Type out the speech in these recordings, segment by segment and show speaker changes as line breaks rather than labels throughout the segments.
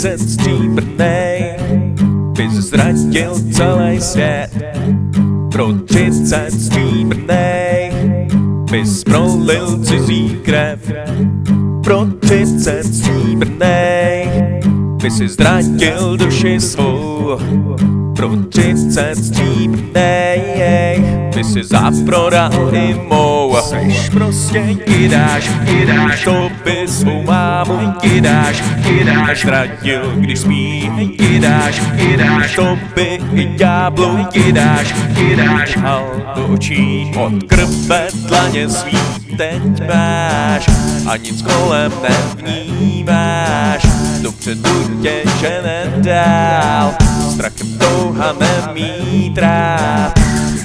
30 stříbrnej bys ztratil celý svět. Pro 30 stříbrnej bys prolil cizí krev. Pro 30 stříbrnej bys si ztratil duši svou. Pro 30 stříbrnej bys si zaprodal i mou. Seš prostě kydáš, to by svou mámu kydáš, ztratil, když spí, kydáš, to by i ďáblu kydáš, hal do očí od krve dlaně svý teď máš a nic kolem nevnímáš. Dopředu tě žene dál, strachem touha nemít rád.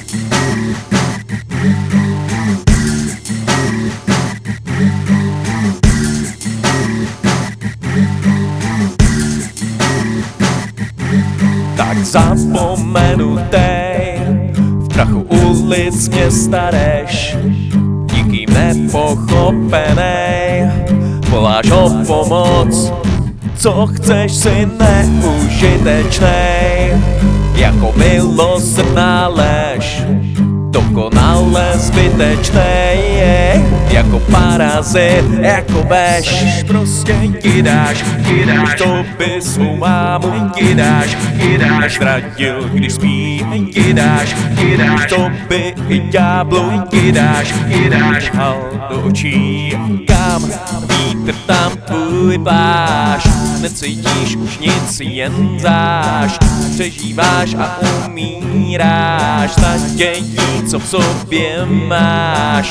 Tak zapomenutej, v prachu ulic města jdeš, nikým nepochopenej, voláš o pomoc, co chceš si neužitečnej, jako milosrdná lež, dokonale zbytečnej, jako parazit, jako veš. Prostě kydáš, to by svou mámu kydáš, ztratil, když spí, kydáš, to by i ďáblu kydáš, hal do očí, kam vítr tam tvůj plášť. Necítíš už nic, jen zášť, přežíváš a umíráš nadějí, co v sobě máš.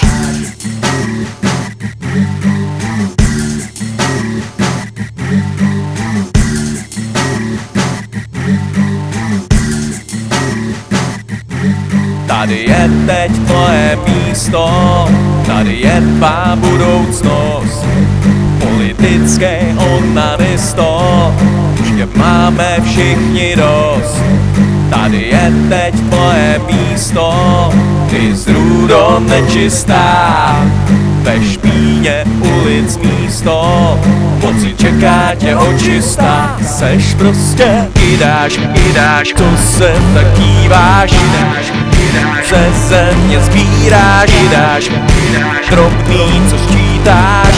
Tady je teď tvoje místo, tady je tvá budoucnost. Politické onanisto, už tě máme všichni dost. Tady je teď tvoje místo, ty zrůdo nečistá. Ve špíně ulic místo, pocit čeká tě očista. Seš prostě kydáš, co se tak díváš, ze země sbíráš, drobný, co sčítáš.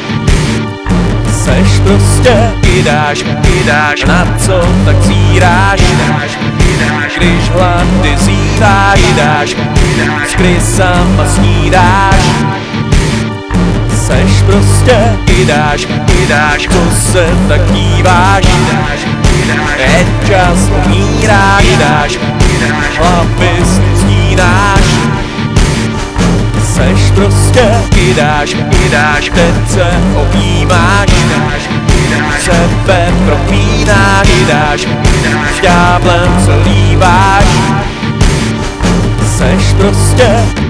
Seš prostě kydáš, na co tak zíráš, když hlady zíváš, s krysama snídáš. Seš prostě kydáš, co se tak díváš, je čas umíráš, hlavy snídáš. Seš prostě kydáš, teď se objímáš, sebe propínáš, s ďáblem se líbáš. Seš prostě